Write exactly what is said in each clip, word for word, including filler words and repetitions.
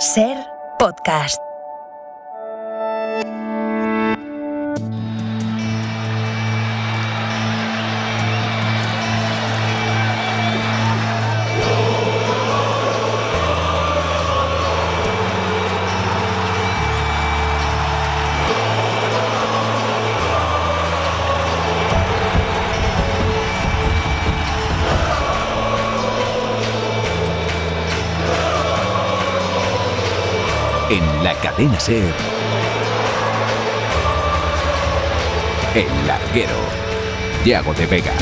Ser Podcast. En la cadena SER, El Larguero, Yago de Vega.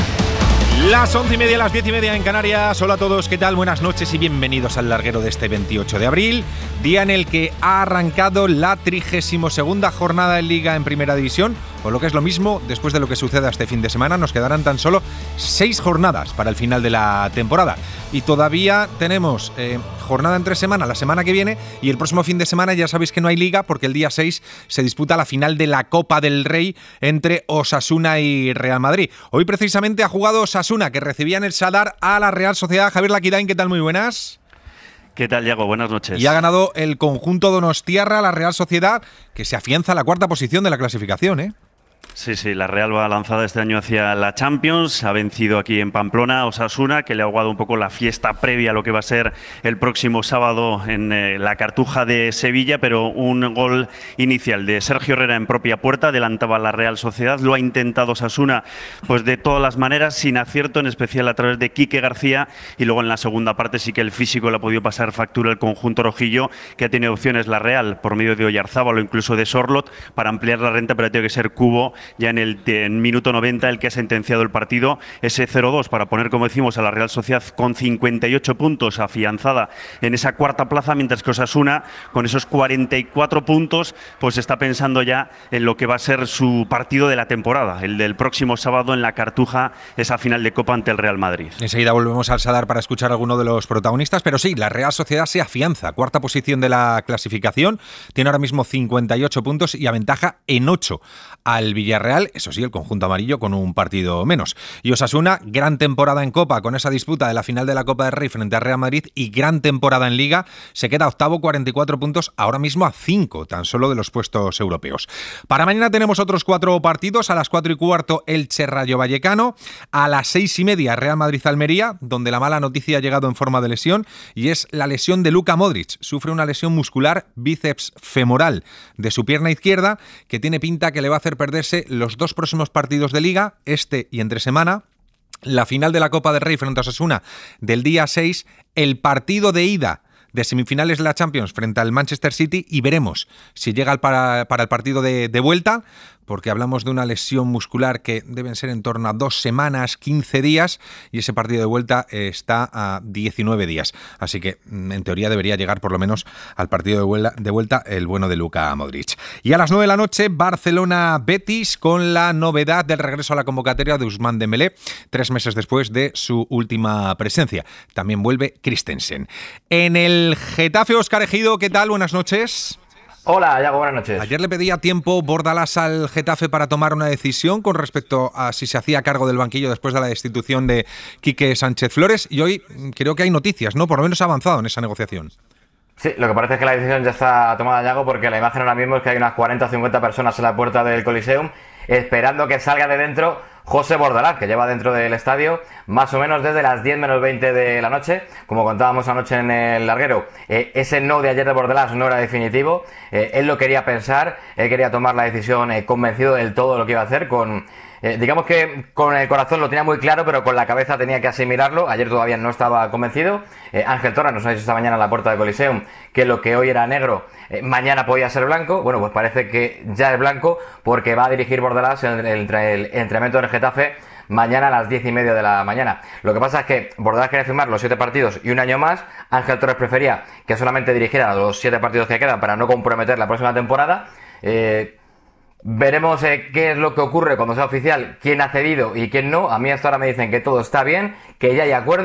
Las once y media, las diez y media en Canarias. Hola a todos, ¿qué tal? Buenas noches y bienvenidos al Larguero de este veintiocho de abril, día en el que ha arrancado la trigésima segunda jornada en Liga en Primera División, o lo que es lo mismo, después de lo que suceda este fin de semana, nos quedarán tan solo seis jornadas para el final de la temporada. Y todavía tenemos eh, jornada entre semana la semana que viene, y el próximo fin de semana ya sabéis que no hay Liga porque el día seis se disputa la final de la Copa del Rey entre Osasuna y Real Madrid. Hoy precisamente ha jugado Osasuna, que recibía en el Sadar a la Real Sociedad. Javier Laquidain, ¿qué tal? Muy buenas. ¿Qué tal, Yago? Buenas noches. Y ha ganado el conjunto donostiarra, la Real Sociedad, que se afianza a la cuarta posición de la clasificación, ¿eh? Sí, sí, la Real va lanzada este año hacia la Champions, ha vencido aquí en Pamplona a Osasuna, que le ha aguado un poco la fiesta previa a lo que va a ser el próximo sábado en eh, la Cartuja de Sevilla, pero un gol inicial de Sergio Herrera en propia puerta adelantaba a la Real Sociedad, lo ha intentado Osasuna pues de todas las maneras, sin acierto, en especial a través de Quique García, y luego en la segunda parte sí que el físico le ha podido pasar factura al conjunto rojillo, que ha tenido opciones la Real por medio de Oyarzábal o incluso de Sorlot para ampliar la renta, pero ha tenido que ser Cubo ya en el en minuto noventa el que ha sentenciado el partido, ese cero dos para poner, como decimos, a la Real Sociedad con cincuenta y ocho puntos afianzada en esa cuarta plaza, mientras que Osasuna con esos cuarenta y cuatro puntos pues está pensando ya en lo que va a ser su partido de la temporada, el del próximo sábado en la Cartuja, esa final de Copa ante el Real Madrid. Enseguida volvemos al Sadar para escuchar a alguno de los protagonistas, pero sí, la Real Sociedad se afianza, cuarta posición de la clasificación, tiene ahora mismo cincuenta y ocho puntos y aventaja en ocho al Villarreal, eso sí, el conjunto amarillo con un partido menos. Y Osasuna, gran temporada en Copa con esa disputa de la final de la Copa del Rey frente a Real Madrid, y gran temporada en Liga, se queda octavo, cuarenta y cuatro puntos, ahora mismo a cinco tan solo de los puestos europeos. Para mañana tenemos otros cuatro partidos, a las cuatro y cuarto Elche Rayo Vallecano, a las seis y media Real Madrid Almería, donde la mala noticia ha llegado en forma de lesión, y es la lesión de Luka Modric. Sufre una lesión muscular bíceps femoral de su pierna izquierda, que tiene pinta que le va a hacer perderse los dos próximos partidos de Liga, este y entre semana, la final de la Copa del Rey frente a Osasuna del día seis, el partido de ida de semifinales de la Champions frente al Manchester City, y veremos si llega para, para el partido de, de vuelta, porque hablamos de una lesión muscular que deben ser en torno a dos semanas, quince días, y ese partido de vuelta está a diecinueve días. Así que, en teoría, debería llegar por lo menos al partido de vuelta, de vuelta el bueno de Luka Modric. Y a las nueve de la noche, Barcelona-Betis, con la novedad del regreso a la convocatoria de Ousmane Dembélé, tres meses después de su última presencia. También vuelve Christensen. En el Getafe, Óscar Ejido, ¿qué tal? Buenas noches. Hola, Yago, buenas noches. Ayer le pedía tiempo Bordalás al Getafe para tomar una decisión con respecto a si se hacía cargo del banquillo después de la destitución de Quique Sánchez Flores, y hoy creo que hay noticias, ¿no? Por lo menos ha avanzado en esa negociación. Sí, lo que parece es que la decisión ya está tomada, Yago, porque la imagen ahora mismo es que hay unas cuarenta o cincuenta personas en la puerta del Coliseum esperando que salga de dentro José Bordalás, que lleva dentro del estadio más o menos desde las diez menos veinte de la noche. Como contábamos anoche en el Larguero, eh, ese no de ayer de Bordalás no era definitivo. Eh, él lo quería pensar, él quería tomar la decisión eh, convencido del todo de lo que iba a hacer, con... Eh, digamos que con el corazón lo tenía muy claro, pero con la cabeza tenía que asimilarlo. Ayer todavía no estaba convencido. Eh, Ángel Torres nos ha dicho esta mañana en la puerta del Coliseum que lo que hoy era negro, eh, mañana podía ser blanco. Bueno, pues parece que ya es blanco, porque va a dirigir Bordalás el, el, el entrenamiento del Getafe mañana a las diez y media de la mañana. Lo que pasa es que Bordalás quería firmar los siete partidos y un año más. Ángel Torres prefería que solamente dirigiera los siete partidos que quedan para no comprometer la próxima temporada. Eh... Veremos eh, qué es lo que ocurre cuando sea oficial, quién ha cedido y quién no. A mí hasta ahora me dicen que todo está bien, que ya hay acuerdo.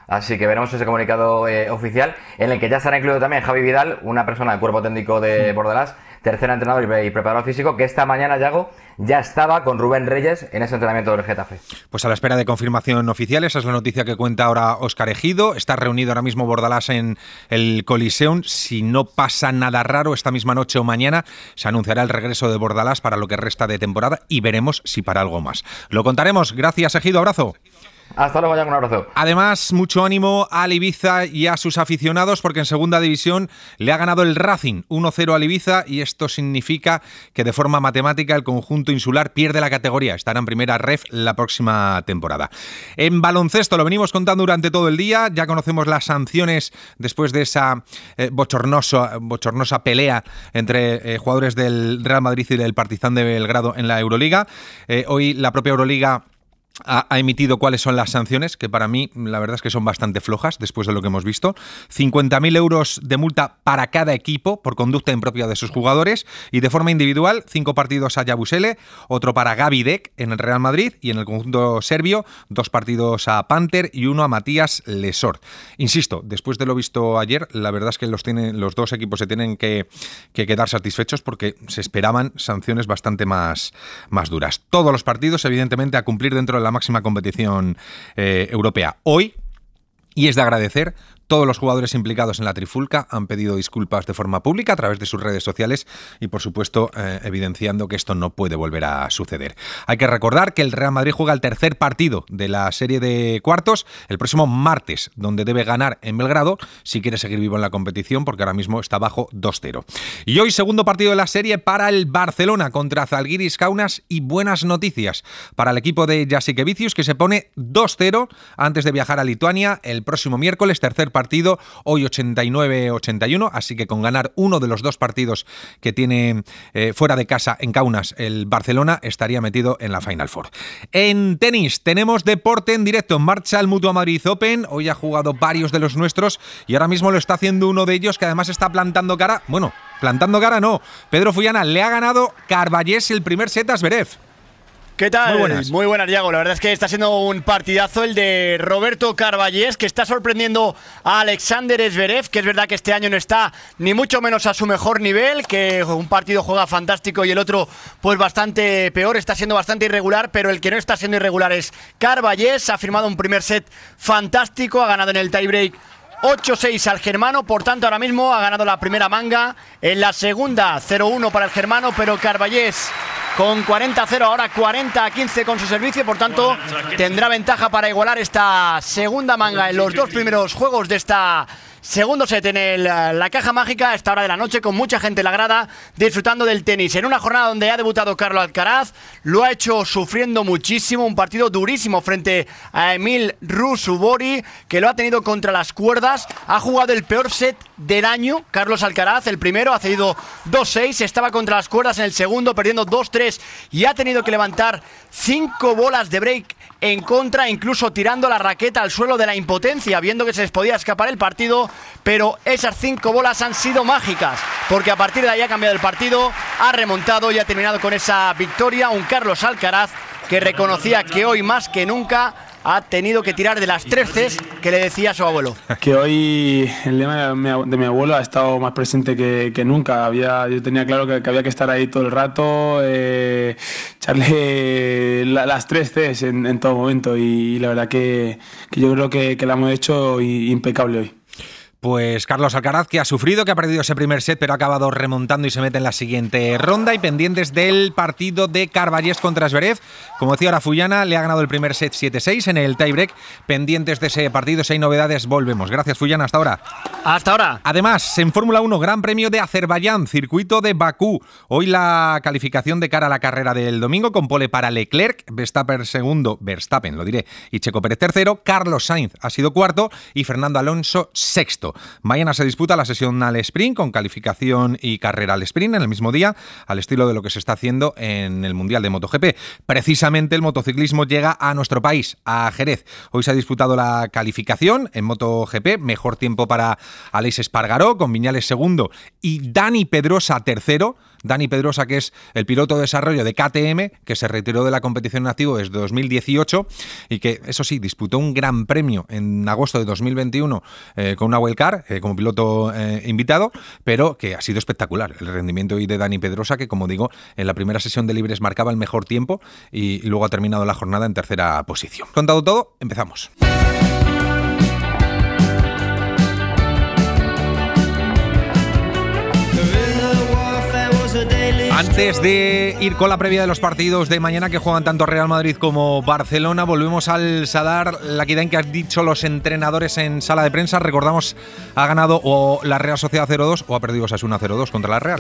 Así que veremos ese comunicado eh, oficial, en el que ya estará incluido también Javi Vidal, una persona del cuerpo técnico de Bordalás, tercer entrenador y preparador físico, que esta mañana, Yago, ya estaba con Rubén Reyes en ese entrenamiento del Getafe. Pues a la espera de confirmación oficial, esa es la noticia que cuenta ahora Óscar Ejido. Está reunido ahora mismo Bordalás en el Coliseum. Si no pasa nada raro, esta misma noche o mañana se anunciará el regreso de Bordalás para lo que resta de temporada y veremos si para algo más. Lo contaremos. Gracias, Ejido. Abrazo. Hasta luego, ya un abrazo. Además, mucho ánimo al Ibiza y a sus aficionados, porque en segunda división le ha ganado el Racing uno cero al Ibiza, y esto significa que de forma matemática el conjunto insular pierde la categoría. Estará en primera ref la próxima temporada. En baloncesto, lo venimos contando durante todo el día, ya conocemos las sanciones después de esa eh, bochornoso, bochornosa pelea entre eh, jugadores del Real Madrid y del Partizan de Belgrado en la Euroliga. Eh, hoy la propia Euroliga Ha, ha emitido cuáles son las sanciones, que para mí la verdad es que son bastante flojas después de lo que hemos visto. cincuenta mil euros de multa para cada equipo por conducta impropia de sus jugadores, y de forma individual, cinco partidos a Yabusele, otro para Gavi Dek en el Real Madrid, y en el conjunto serbio, dos partidos a Panter y uno a Matías Lesort. Insisto, después de lo visto ayer, la verdad es que los, tienen, los dos equipos se tienen que, que quedar satisfechos, porque se esperaban sanciones bastante más, más duras. Todos los partidos, evidentemente, a cumplir dentro de la máxima competición eh, europea. Hoy, y es de agradecer, todos los jugadores implicados en la trifulca han pedido disculpas de forma pública a través de sus redes sociales y, por supuesto, eh, evidenciando que esto no puede volver a suceder. Hay que recordar que el Real Madrid juega el tercer partido de la serie de cuartos el próximo martes, donde debe ganar en Belgrado si quiere seguir vivo en la competición, porque ahora mismo está bajo dos cero. Y hoy, segundo partido de la serie para el Barcelona contra Zalgiris Kaunas, y buenas noticias para el equipo de Jasikevičius, que se pone dos cero antes de viajar a Lituania el próximo miércoles, tercer partido, hoy ochenta y nueve ochenta y uno, así que con ganar uno de los dos partidos que tiene eh, fuera de casa en Kaunas el Barcelona, estaría metido en la Final Four. En tenis tenemos deporte en directo. En marcha el Mutua Madrid Open. Hoy ha jugado varios de los nuestros y ahora mismo lo está haciendo uno de ellos, que además está plantando cara. Bueno, plantando cara no. Pedro Fullana le ha ganado Carballés el primer set a Zverev. ¿Qué tal? Muy buenas. Muy buenas, Yago. La verdad es que está siendo un partidazo el de Roberto Carballés, que está sorprendiendo a Alexander Zverev, que es verdad que este año no está ni mucho menos a su mejor nivel, que un partido juega fantástico y el otro pues bastante peor, está siendo bastante irregular, pero el que no está siendo irregular es Carballés. Ha firmado un primer set fantástico, ha ganado en el tiebreak ocho seis al germano, por tanto ahora mismo ha ganado la primera manga. En la segunda cero uno para el germano, pero Carballés con cuarenta a cero, ahora cuarenta a quince con su servicio, por tanto tendrá ventaja para igualar esta segunda manga en los dos primeros juegos de esta segundo set en el, la caja mágica a esta hora de la noche, con mucha gente en la grada disfrutando del tenis. En una jornada donde ha debutado Carlos Alcaraz, lo ha hecho sufriendo muchísimo, un partido durísimo frente a Emil Ruusuvuori, que lo ha tenido contra las cuerdas. Ha jugado el peor set del año Carlos Alcaraz, el primero ha cedido dos seis, estaba contra las cuerdas en el segundo, perdiendo dos tres, y ha tenido que levantar cinco bolas de break en contra, incluso tirando la raqueta al suelo de la impotencia, viendo que se les podía escapar el partido. Pero esas cinco bolas han sido mágicas, porque a partir de ahí ha cambiado el partido, ha remontado y ha terminado con esa victoria. Un Carlos Alcaraz que reconocía que hoy más que nunca ha tenido que tirar de las tres Cs que le decía su abuelo. Que hoy el lema de mi, de mi abuelo ha estado más presente que, que nunca. Había, yo tenía claro que, que había que estar ahí todo el rato, eh, echarle la, las tres Cs en, en todo momento, y, y la verdad que, que yo creo que, que la hemos hecho impecable hoy. Pues Carlos Alcaraz, que ha sufrido, que ha perdido ese primer set, pero ha acabado remontando y se mete en la siguiente ronda. Y pendientes del partido de Carballés contra Zverev. Como decía ahora Fullana, le ha ganado el primer set siete seis en el tiebreak. Pendientes de ese partido, si hay novedades, volvemos. Gracias, Fullana, hasta ahora. Hasta ahora. Además, en Fórmula uno, Gran Premio de Azerbaiyán, circuito de Bakú. Hoy la calificación de cara a la carrera del domingo, con pole para Leclerc, Verstappen segundo, Verstappen, lo diré, y Checo Pérez tercero. Carlos Sainz ha sido cuarto y Fernando Alonso sexto. Mañana se disputa la sesión al sprint, con calificación y carrera al sprint en el mismo día, al estilo de lo que se está haciendo en el Mundial de MotoGP. Precisamente el motociclismo llega a nuestro país, a Jerez. Hoy se ha disputado la calificación en MotoGP, mejor tiempo para Aleix Espargaró, con Viñales segundo y Dani Pedrosa tercero. Dani Pedrosa, que es el piloto de desarrollo de K T M, que se retiró de la competición en activo desde dos mil dieciocho y que, eso sí, disputó un gran premio en agosto de dos mil veintiuno eh, con una wildcard eh, como piloto eh, invitado, pero que ha sido espectacular el rendimiento hoy de Dani Pedrosa, que, como digo, en la primera sesión de libres marcaba el mejor tiempo y, y luego ha terminado la jornada en tercera posición. Contado todo, empezamos. Antes de ir con la previa de los partidos de mañana que juegan tanto Real Madrid como Barcelona, volvemos al Sadar. Laquidén, que has dicho los entrenadores en sala de prensa, recordamos, ha ganado o la Real Sociedad cero dos o ha perdido Osasuna cero dos contra la Real.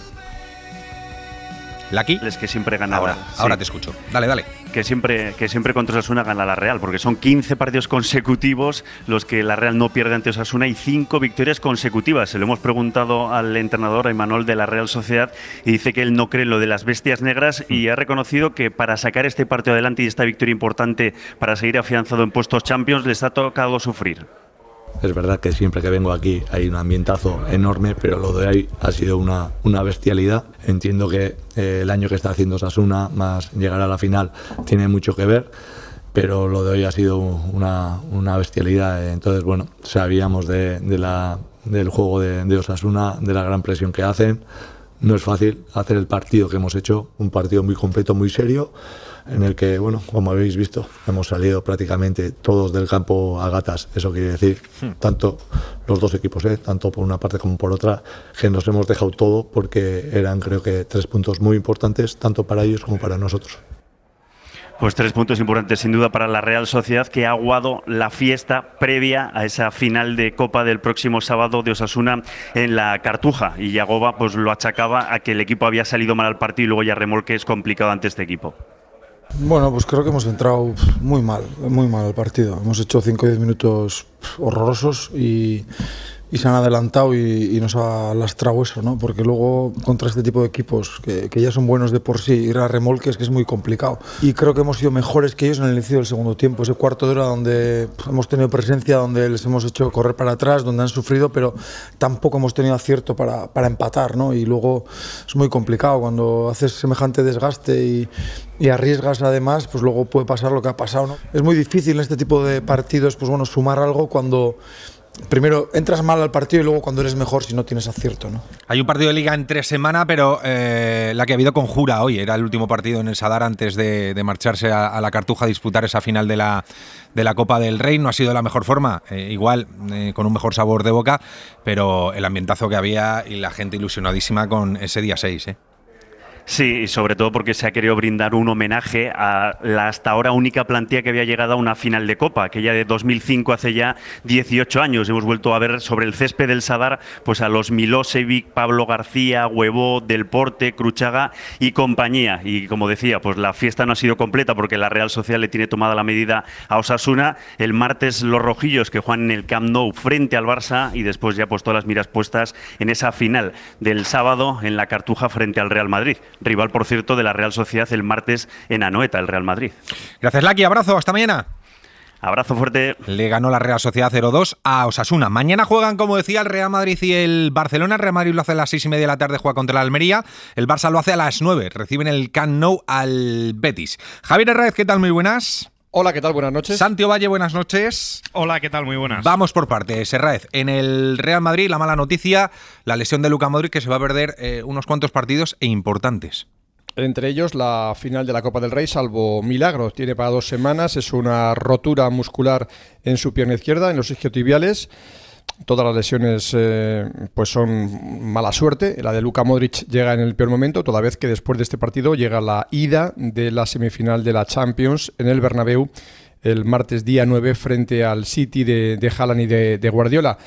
Laqui. Es que siempre gana. Ahora, sí. ahora te escucho. Dale, dale. Que siempre, que siempre contra Osasuna gana la Real, porque son quince partidos consecutivos los que la Real no pierde ante Osasuna y cinco victorias consecutivas. Se lo hemos preguntado al entrenador, a Imanol, de la Real Sociedad, y dice que él no cree en lo de las bestias negras y ha reconocido que para sacar este partido adelante y esta victoria importante para seguir afianzado en puestos Champions les ha tocado sufrir. Es verdad que siempre que vengo aquí hay un ambientazo enorme, pero lo de hoy ha sido una, una bestialidad. Entiendo que eh, el año que está haciendo Osasuna, más llegar a la final, tiene mucho que ver, pero lo de hoy ha sido una, una bestialidad. Entonces, bueno, sabíamos de, de la, del juego de, de Osasuna, de la gran presión que hacen. No es fácil hacer el partido que hemos hecho, un partido muy completo, muy serio, en el que, bueno, como habéis visto, hemos salido prácticamente todos del campo a gatas. Eso quiere decir, tanto los dos equipos, ¿eh? tanto por una parte como por otra, que nos hemos dejado todo porque eran, creo que, tres puntos muy importantes, tanto para ellos como para nosotros. Pues tres puntos importantes sin duda para la Real Sociedad, que ha aguado la fiesta previa a esa final de Copa del próximo sábado de Osasuna en la Cartuja. Y Yagoba pues lo achacaba a que el equipo había salido mal al partido y luego ya remolque es complicado ante este equipo. Bueno, pues creo que hemos entrado muy mal, muy mal al partido. Hemos hecho cinco o diez minutos horrorosos y, y se han adelantado y, y nos ha lastrado eso, ¿no? Porque luego contra este tipo de equipos que, que ya son buenos de por sí, ir a remolques que es muy complicado. Y creo que hemos sido mejores que ellos en el inicio del segundo tiempo, ese cuarto de hora donde hemos tenido presencia, donde les hemos hecho correr para atrás, donde han sufrido, pero tampoco hemos tenido acierto para, para empatar, ¿no? Y luego es muy complicado cuando haces semejante desgaste y, y arriesgas además, pues luego puede pasar lo que ha pasado, ¿no? Es muy difícil en este tipo de partidos, pues bueno, sumar algo cuando primero entras mal al partido y luego cuando eres mejor si no tienes acierto, ¿no? Hay un partido de Liga entre semana, pero eh, la que ha habido con Jura hoy. Era el último partido en el Sadar antes de, de marcharse a, a la Cartuja a disputar esa final de la, de la Copa del Rey. No ha sido la mejor forma, eh, igual eh, con un mejor sabor de boca, pero el ambientazo que había y la gente ilusionadísima con ese día seis, ¿eh? Sí, y sobre todo porque se ha querido brindar un homenaje a la hasta ahora única plantilla que había llegado a una final de Copa, aquella de dos mil cinco, hace ya dieciocho años. Hemos vuelto a ver sobre el césped del Sadar pues a los Milosevic, Pablo García, Huevó, Del Porte, Cruchaga y compañía. Y como decía, pues la fiesta no ha sido completa porque la Real Sociedad le tiene tomada la medida a Osasuna. El martes los rojillos que juegan en el Camp Nou frente al Barça y después ya pues todas las miras puestas en esa final del sábado en la Cartuja frente al Real Madrid. Rival, por cierto, de la Real Sociedad el martes en Anoeta, el Real Madrid. Gracias, Laqui. Abrazo. Hasta mañana. Abrazo fuerte. Le ganó la Real Sociedad cero dos a Osasuna. Mañana juegan, como decía, el Real Madrid y el Barcelona. El Real Madrid lo hace a las seis y media de la tarde, juega contra la Almería. El Barça lo hace a las nueve. Reciben el Camp Nou al Betis. Javier Herráez, ¿qué tal? Muy buenas. Hola, ¿qué tal? Buenas noches. Santi Ovalle, buenas noches. Hola, ¿qué tal? Muy buenas. Vamos por partes. Herráez, en el Real Madrid, la mala noticia, la lesión de Luka Modric, que se va a perder eh, unos cuantos partidos e importantes. Entre ellos la final de la Copa del Rey, salvo milagros. Tiene para dos semanas, es una rotura muscular en su pierna izquierda, en los isquiotibiales. Todas las lesiones eh, pues son mala suerte. La de Luka Modric llega en el peor momento, toda vez que después de este partido llega la ida de la semifinal de la Champions en el Bernabéu el martes día nueve frente al City de, de Haaland y de, de Guardiola.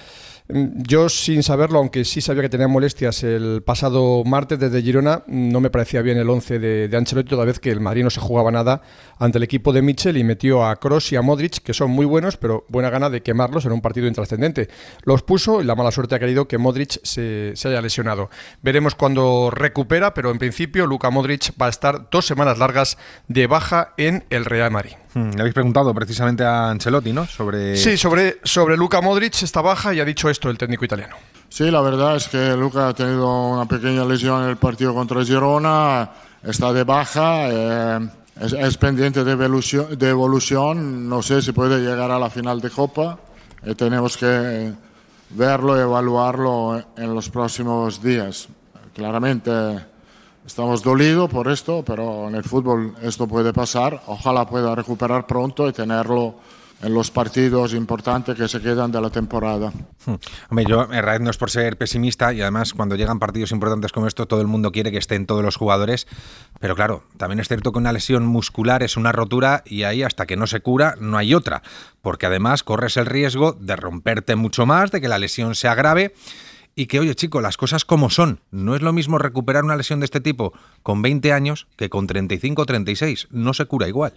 Yo, sin saberlo, aunque sí sabía que tenía molestias el pasado martes desde Girona, no me parecía bien el once de, de Ancelotti, toda vez que el Madrid no se jugaba nada ante el equipo de Michel y metió a Kroos y a Modric, que son muy buenos, pero buena gana de quemarlos en un partido intrascendente. Los puso y la mala suerte ha querido que Modric se, se haya lesionado. Veremos cuándo recupera, pero en principio Luka Modric va a estar dos semanas largas de baja en el Real Madrid. Hmm, le habéis preguntado precisamente a Ancelotti, ¿no? Sobre... Sí, sobre, sobre Luka Modric, está baja y ha dicho esto el técnico italiano. Sí, la verdad es que Luka ha tenido una pequeña lesión en el partido contra Girona, está de baja, eh, es, es pendiente de evolución, de evolución, no sé si puede llegar a la final de Copa, eh, tenemos que verlo y evaluarlo en los próximos días. Claramente estamos dolidos por esto, pero en el fútbol esto puede pasar, ojalá pueda recuperar pronto y tenerlo en los partidos importantes que se quedan de la temporada. Hmm. Hombre, yo, Herrera, no es por ser pesimista, y además cuando llegan partidos importantes como esto, todo el mundo quiere que estén todos los jugadores, pero claro, también es cierto que una lesión muscular es una rotura y ahí hasta que no se cura no hay otra, porque además corres el riesgo de romperte mucho más, de que la lesión se agrave, y que, oye, chico, las cosas como son. No es lo mismo recuperar una lesión de este tipo con veinte años que con treinta y cinco o treinta y seis, no se cura igual.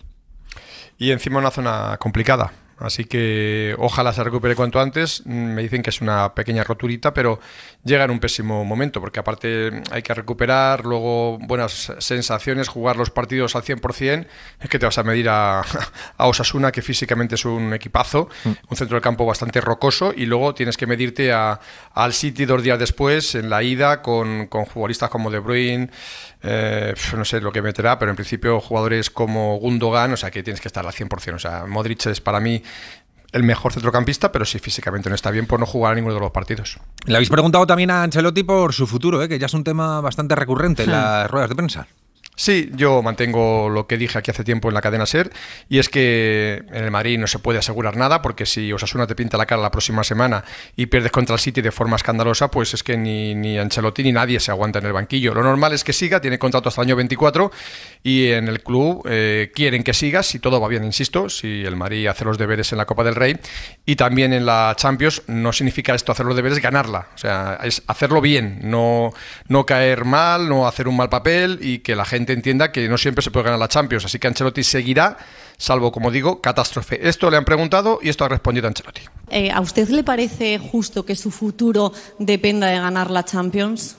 Y encima una zona complicada, así que ojalá se recupere cuanto antes. Me dicen que es una pequeña roturita, pero llega en un pésimo momento, porque aparte hay que recuperar, luego buenas sensaciones, jugar los partidos al cien por ciento, es que te vas a medir a, a Osasuna, que físicamente es un equipazo, un centro del campo bastante rocoso, y luego tienes que medirte a, al City dos días después, en la ida, con, con futbolistas como De Bruyne, eh, no sé lo que meterá, pero en principio jugadores como Gundogan, o sea que tienes que estar al cien por ciento, o sea, Modric es para mí el mejor centrocampista, pero si físicamente no está bien, pues no jugar a ninguno de los partidos. Le habéis preguntado también a Ancelotti por su futuro, ¿eh? Que ya es un tema bastante recurrente en hmm. las ruedas de prensa. Sí, yo mantengo lo que dije aquí hace tiempo en la cadena SER, y es que en el Madrid no se puede asegurar nada, porque si Osasuna te pinta la cara la próxima semana y pierdes contra el City de forma escandalosa, pues es que ni, ni Ancelotti ni nadie se aguanta en el banquillo. Lo normal es que siga, tiene contrato hasta el año veinticuatro, y en el club eh, quieren que siga, si todo va bien, insisto, si el Madrid hace los deberes en la Copa del Rey y también en la Champions. No significa esto hacer los deberes ganarla, o sea, es hacerlo bien, no, no caer mal, no hacer un mal papel, y que la gente entienda que no siempre se puede ganar la Champions, así que Ancelotti seguirá, salvo, como digo, catástrofe. Esto le han preguntado y esto ha respondido Ancelotti. Eh, ¿A usted le parece justo que su futuro dependa de ganar la Champions?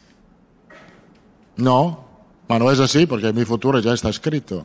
No, bueno, es así, porque mi futuro ya está escrito.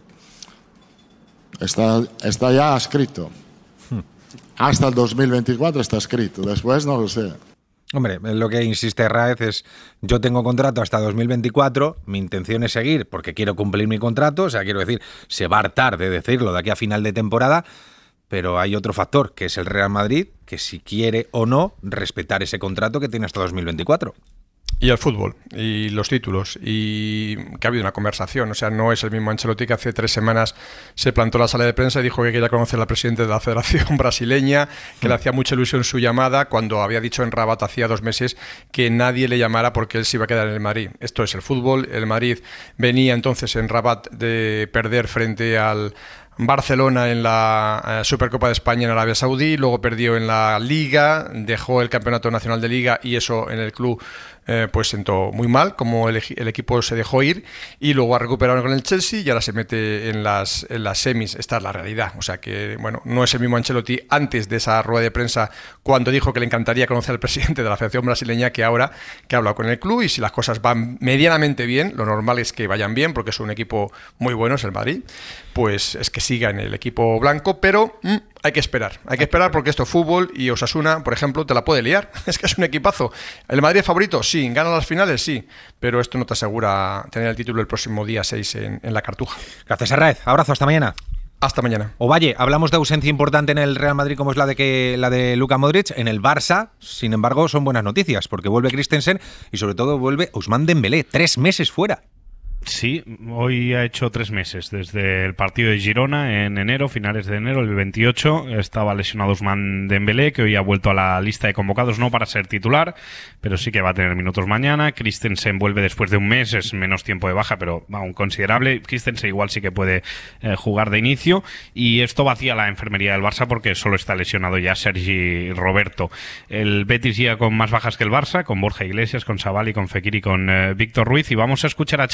Está, está ya escrito. Hmm. Hasta el dos mil veinticuatro está escrito, después no lo sé. Hombre, lo que insiste Raez es, yo tengo contrato hasta dos mil veinticuatro, mi intención es seguir porque quiero cumplir mi contrato, o sea, quiero decir, se va a hartar de decirlo de aquí a final de temporada, pero hay otro factor, que es el Real Madrid, que si quiere o no respetar ese contrato que tiene hasta dos mil veinticuatro. Y el fútbol, y los títulos, y que ha habido una conversación. O sea, no es el mismo Ancelotti que hace tres semanas se plantó en la sala de prensa y dijo que quería conocer al presidente de la Federación Brasileña, que le hacía mucha ilusión su llamada, cuando había dicho en Rabat hacía dos meses que nadie le llamara porque él se iba a quedar en el Madrid. Esto es el fútbol. El Madrid venía entonces en Rabat de perder frente al Barcelona en la Supercopa de España en Arabia Saudí, luego perdió en la Liga, dejó el Campeonato Nacional de Liga, y eso en el club eh, pues sentó muy mal, como el, el equipo se dejó ir, y luego ha recuperado con el Chelsea y ahora se mete en las, en las semis. Esta es la realidad, o sea que bueno, no es el mismo Ancelotti antes de esa rueda de prensa, cuando dijo que le encantaría conocer al presidente de la Federación Brasileña, que ahora que ha hablado con el club, y si las cosas van medianamente bien, lo normal es que vayan bien, porque es un equipo muy bueno, es el Madrid, pues es que siga en el equipo blanco, pero mmm, hay que esperar, hay que esperar porque esto es fútbol, y Osasuna, por ejemplo, te la puede liar. Es que es un equipazo. ¿El Madrid es favorito? Sí. ¿Gana las finales? Sí. Pero esto no te asegura tener el título el próximo día seis en, en la Cartuja. Gracias, Arraez. Abrazo, hasta mañana. Hasta mañana. Ovalle, hablamos de ausencia importante en el Real Madrid como es la de que la de Luka Modric. En el Barça, sin embargo, son buenas noticias, porque vuelve Christensen y sobre todo vuelve Ousmane Dembélé, tres meses fuera. Sí, hoy ha hecho tres meses, desde el partido de Girona en enero, finales de enero, el veintiocho, estaba lesionado Ousmane Dembélé, que hoy ha vuelto a la lista de convocados, no para ser titular, pero sí que va a tener minutos mañana. Christensen vuelve después de un mes, es menos tiempo de baja, pero aún considerable. Christensen igual sí que puede eh, jugar de inicio, y esto vacía la enfermería del Barça porque solo está lesionado ya Sergi Roberto. El Betis llega con más bajas que el Barça, con Borja Iglesias, con Savali, con Fekir y con eh, Víctor Ruiz, y vamos a escuchar a Xavi.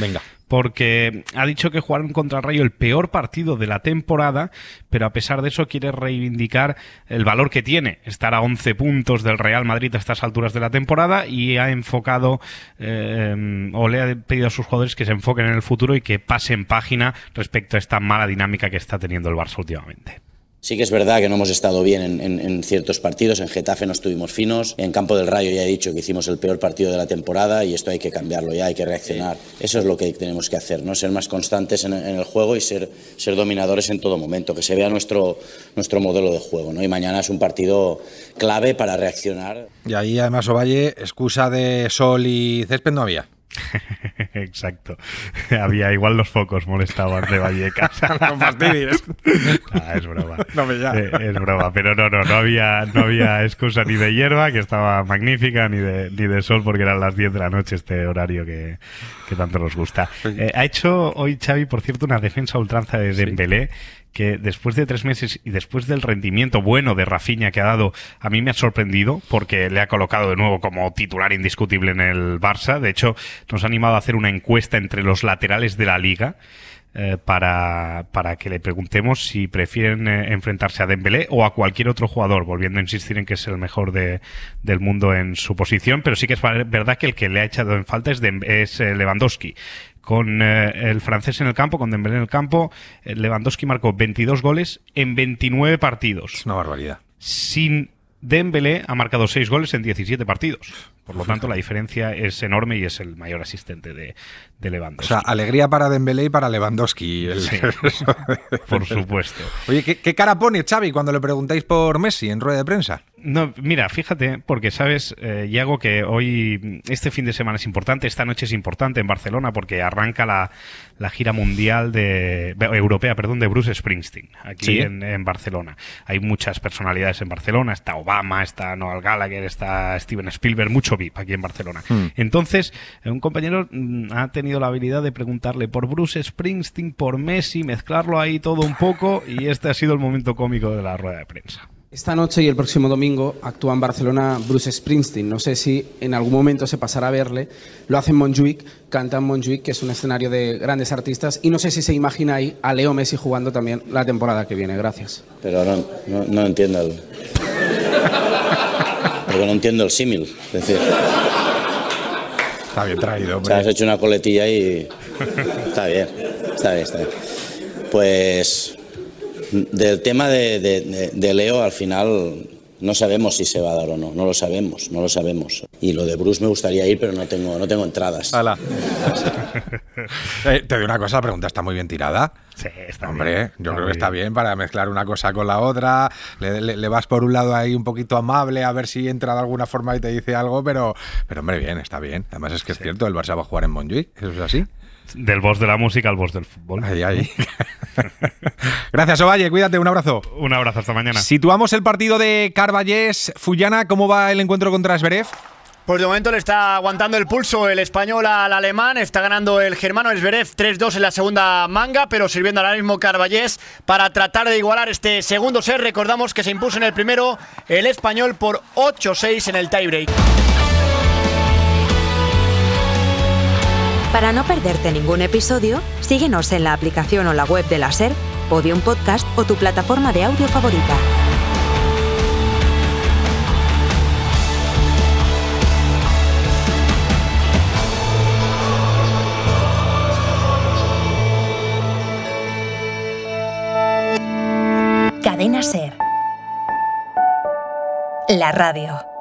Venga. Porque ha dicho que jugaron contra el Rayo el peor partido de la temporada, pero a pesar de eso quiere reivindicar el valor que tiene estar a once puntos del Real Madrid a estas alturas de la temporada, y ha enfocado eh, o le ha pedido a sus jugadores que se enfoquen en el futuro y que pasen página respecto a esta mala dinámica que está teniendo el Barça últimamente. Sí que es verdad que no hemos estado bien en, en, en ciertos partidos. En Getafe no estuvimos finos. En Campo del Rayo ya he dicho que hicimos el peor partido de la temporada y esto hay que cambiarlo ya, hay que reaccionar. Eso es lo que tenemos que hacer, ¿no? Ser más constantes en, en el juego y ser, ser dominadores en todo momento, que se vea nuestro, nuestro modelo de juego, ¿no? Y mañana es un partido clave para reaccionar. Y ahí además, Ovalle, excusa de sol y césped no había. Exacto. Había igual los focos molestaban de Vallecas. No fastidies. Ah, es broma. No me llama. Eh, es broma, pero no, no, no había, no había excusa ni de hierba, que estaba magnífica, ni de, ni de sol, porque eran las diez de la noche, este horario que, que tanto nos gusta. Eh, ha hecho hoy Xavi, por cierto, una defensa a ultranza de Dembélé, sí, que después de tres meses y después del rendimiento bueno de Rafinha que ha dado, a mí me ha sorprendido, porque le ha colocado de nuevo como titular indiscutible en el Barça. De hecho, nos ha animado a hacer una encuesta entre los laterales de la Liga, eh, para, para que le preguntemos si prefieren eh, enfrentarse a Dembélé o a cualquier otro jugador, volviendo a insistir en que es el mejor de, del mundo en su posición. Pero sí que es verdad que el que le ha echado en falta es, de, es eh, Lewandowski. Con eh, el francés en el campo, con Dembélé en el campo, eh, Lewandowski marcó veintidós goles en veintinueve partidos. Es una barbaridad. Sin Dembélé ha marcado seis goles en diecisiete partidos. Por lo tanto, la diferencia es enorme y es el mayor asistente de, de Lewandowski. O sea, alegría para Dembélé y para Lewandowski. El... Sí, por supuesto. Oye, ¿qué, ¿qué cara pone Xavi cuando le preguntáis por Messi en rueda de prensa? No, mira, fíjate, porque sabes, eh, Iago, que hoy, este fin de semana es importante, esta noche es importante en Barcelona, porque arranca la, la gira mundial de europea, perdón, de Bruce Springsteen, aquí ¿sí? en, en Barcelona. Hay muchas personalidades en Barcelona, está Obama, está Noel Gallagher, está Steven Spielberg, mucho V I P aquí en Barcelona. Hmm. Entonces, un compañero ha tenido la habilidad de preguntarle por Bruce Springsteen, por Messi, mezclarlo ahí todo un poco, y este ha sido el momento cómico de la rueda de prensa. Esta noche y el próximo domingo actúa en Barcelona Bruce Springsteen. No sé si en algún momento se pasará a verle. Lo hace en Montjuic, canta en Montjuic, que es un escenario de grandes artistas. Y no sé si se imagina ahí a Leo Messi jugando también la temporada que viene. Gracias. Pero no, no, no entiendo el... Porque no entiendo el símil. Es decir... Está bien traído, hombre. O sea, has hecho una coletilla y... Está bien, está bien, está bien. Pues... Del tema de, de, de Leo, al final no sabemos si se va a dar o no, no lo sabemos, no lo sabemos. Y lo de Bruce me gustaría ir, pero no tengo, no tengo entradas. Hala. eh, te digo una cosa, la pregunta está muy bien tirada. Sí, está Hombre, bien. yo está creo bien. que está bien para mezclar una cosa con la otra. Le, le, le vas por un lado ahí un poquito amable a ver si entra de alguna forma y te dice algo, pero, pero hombre, bien, está bien. Además es que es sí. cierto, el Barça va a jugar en Montjuic, ¿eso es así? Del boss de la música al boss del fútbol. Ahí, ahí. Gracias, Ovalle, cuídate, un abrazo. Un abrazo, hasta mañana. Situamos el partido de Carballés-Fullana. ¿Cómo va el encuentro contra Zverev? Pues de momento le está aguantando el pulso el español al alemán. Está ganando el germano Zverev tres dos en la segunda manga, pero sirviendo ahora mismo Carballés para tratar de igualar este segundo set. Recordamos que se impuso en el primero el español por ocho seis en el tiebreak. Para no perderte ningún episodio, síguenos en la aplicación o la web de la SER, Podium Podcast o tu plataforma de audio favorita. Cadena SER. La radio.